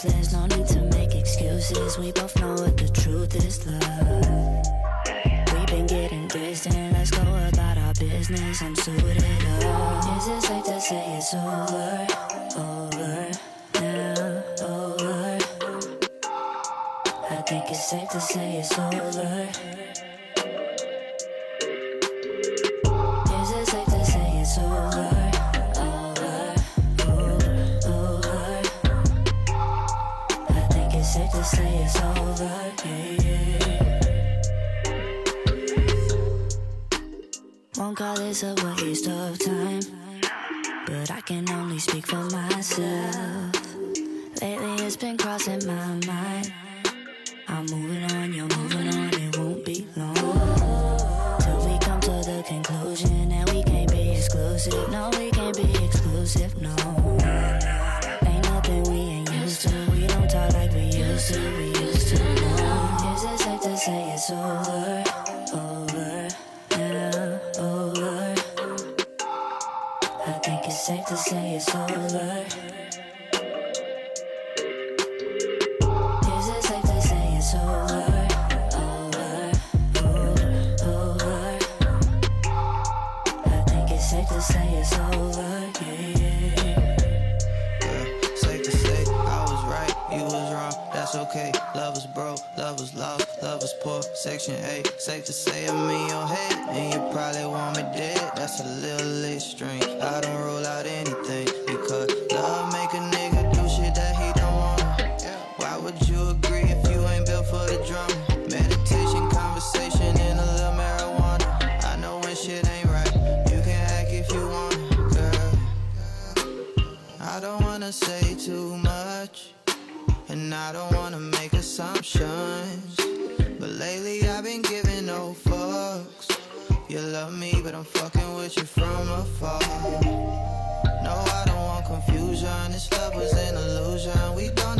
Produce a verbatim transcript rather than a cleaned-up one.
useless. No need to make excuses. We both know what the truth is, love. We've been getting distant. Let's go about our business. I'm suited up. Is it safe to say it's over? Over now, over. I think it's safe to say it's over. Is it safe to say it's over? Safe to say it's over, yeah, yeah. Won't call this a waste of time, but I can only speak for myself. Lately it's been crossing my mind. I'm moving on, you're moving on, it won't be long till we come to the conclusion that we can't be exclusive. No, we can't be exclusive, no. Ain't nothing we ain't used to. We don't talk like we used to, we used to know. Is it safe to say it's over? Over now, over. I think it's safe to say it's over. Is it safe to say it's over? Over, over, over. I think it's safe to say it's over, yeah, yeah. You was wrong, that's okay. Love was broke, love was lost, love was poor. Section eight, safe to say I'm in your head, and you probably want me dead. That's a little extreme. I don't roll out anything because love make a nigga do shit that he don't wanna. Why would you agree if you ain't built for the drama? Meditation, conversation, and a little marijuana. I know when shit ain't right, you can act if you wanna, girl. I don't wanna say too much, and I don't wanna make assumptions, but lately I've been giving no fucks. You love me, but I'm fucking with you from afar. No, I don't want confusion. This love was an illusion. We don't